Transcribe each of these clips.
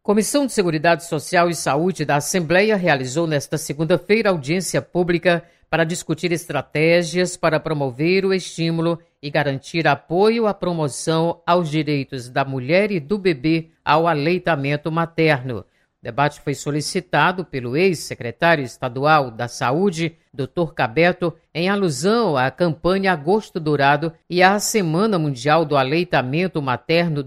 Comissão de Seguridade Social e Saúde da Assembleia realizou nesta segunda-feira audiência pública para discutir estratégias para promover o estímulo e garantir apoio à promoção aos direitos da mulher e do bebê ao aleitamento materno. O debate foi solicitado pelo ex-secretário estadual da Saúde, Dr. Cabeto, em alusão à campanha Agosto Dourado e à Semana Mundial do Aleitamento Materno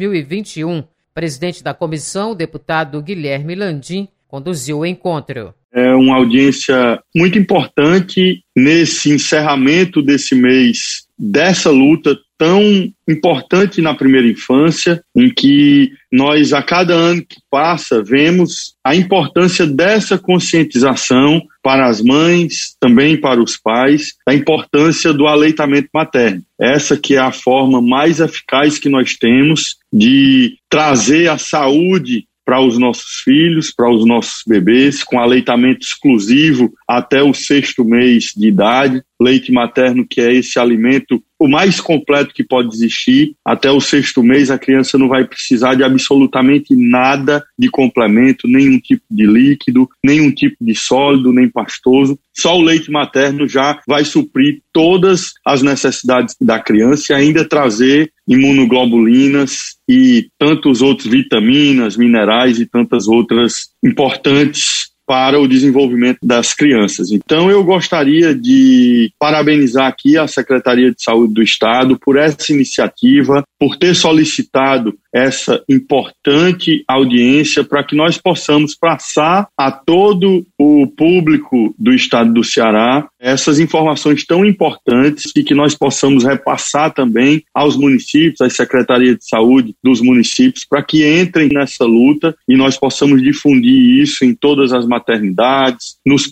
2021. Presidente da comissão, o deputado Guilherme Landim, conduziu o encontro. É uma audiência muito importante nesse encerramento desse mês, dessa luta tão importante na primeira infância, em que nós, a cada ano que passa, vemos a importância dessa conscientização para as mães, também para os pais, da importância do aleitamento materno. Essa que é a forma mais eficaz que nós temos de trazer a saúde para os nossos filhos, para os nossos bebês, com aleitamento exclusivo até o 6º mês de idade. Leite materno, que é esse alimento o mais completo que pode existir. Até o 6º mês a criança não vai precisar de absolutamente nada de complemento, nenhum tipo de líquido, nenhum tipo de sólido, nem pastoso. Só o leite materno já vai suprir todas as necessidades da criança e ainda trazer imunoglobulinas e tantos outros vitaminas, minerais e tantas outras importantes para o desenvolvimento das crianças. Então, eu gostaria de parabenizar aqui a Secretaria de Saúde do Estado por essa iniciativa, por ter solicitado essa importante audiência para que nós possamos passar a todo o público do Estado do Ceará essas informações tão importantes e que nós possamos repassar também aos municípios, às secretarias de saúde dos municípios, para que entrem nessa luta e nós possamos difundir isso em todas as maternidades, nos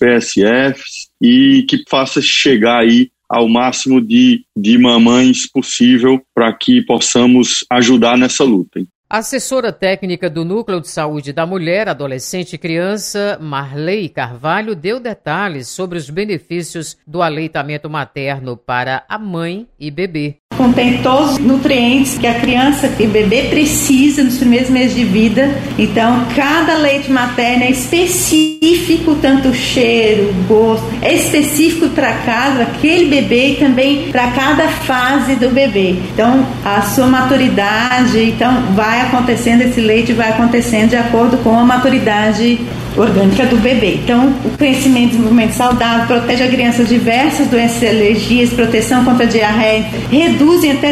PSFs e que faça chegar aí ao máximo de mamães possível para que possamos ajudar nessa luta. A assessora técnica do Núcleo de Saúde da Mulher, Adolescente e Criança, Marley Carvalho, deu detalhes sobre os benefícios do aleitamento materno para a mãe e bebê. Contém todos os nutrientes que a criança e o bebê precisa nos primeiros meses de vida. Então, cada leite materno é específico, tanto o cheiro, o gosto, é específico para cada aquele bebê e também para cada fase do bebê. Então, a sua maturidade, vai acontecendo, esse leite vai acontecendo de acordo com a maturidade orgânica do bebê. Então, o crescimento e desenvolvimento saudável protege a criança de diversas doenças e alergias, proteção contra a diarreia, reduzem até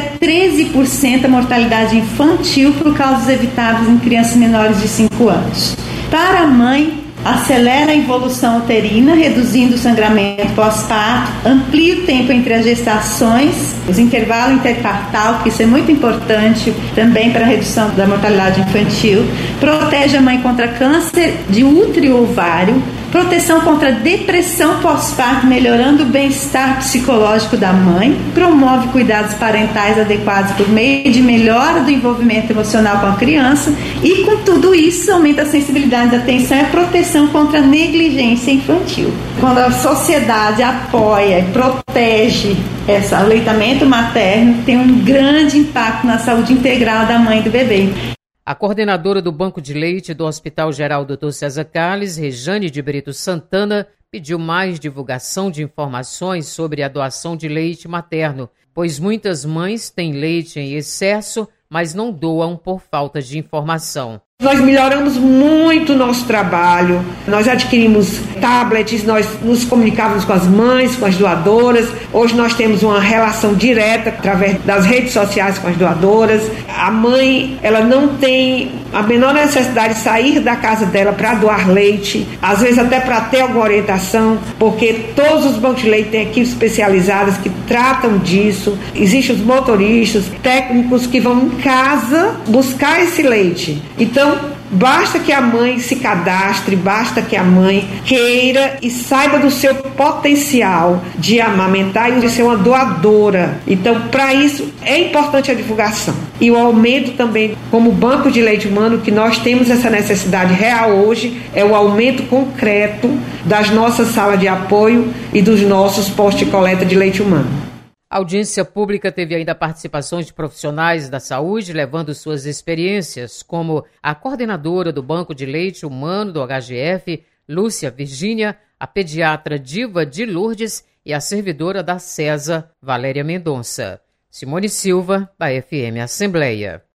13% a mortalidade infantil por causas evitáveis em crianças menores de 5 anos. Para a mãe, acelera a evolução uterina, reduzindo o sangramento pós-parto, amplia o tempo entre as gestações, os intervalos interpartal, que isso é muito importante também para a redução da mortalidade infantil, protege a mãe contra câncer de útero e ovário, proteção contra depressão pós-parto, melhorando o bem-estar psicológico da mãe, promove cuidados parentais adequados por meio de melhora do envolvimento emocional com a criança e, com tudo isso, aumenta a sensibilidade da atenção e a proteção contra a negligência infantil. Quando a sociedade apoia e protege esse aleitamento materno, tem um grande impacto na saúde integral da mãe e do bebê. A coordenadora do Banco de Leite do Hospital Geral Dr. César Carles, Rejane de Brito Santana, pediu mais divulgação de informações sobre a doação de leite materno, pois muitas mães têm leite em excesso, mas não doam por falta de informação. Nós melhoramos muito o nosso trabalho, nós adquirimos tablets, nós nos comunicávamos com as mães, com as doadoras. Hoje nós temos uma relação direta através das redes sociais com as doadoras. A mãe, ela não tem a menor necessidade de sair da casa dela para doar leite, às vezes até para ter alguma orientação, porque todos os bancos de leite têm equipes especializadas que tratam disso. Existem os motoristas, técnicos que vão em casa buscar esse leite. Então, basta que a mãe se cadastre, basta que a mãe queira e saiba do seu potencial de amamentar e de ser uma doadora. Então, para isso, é importante a divulgação. E o aumento também, como banco de leite humano, que nós temos essa necessidade real hoje, é o aumento concreto das nossas salas de apoio e dos nossos postos de coleta de leite humano. A audiência pública teve ainda participações de profissionais da saúde, levando suas experiências, como a coordenadora do Banco de Leite Humano do HGF, Lúcia Virgínia, a pediatra Diva de Lourdes e a servidora da CESA, Valéria Mendonça. Simone Silva, da FM Assembleia.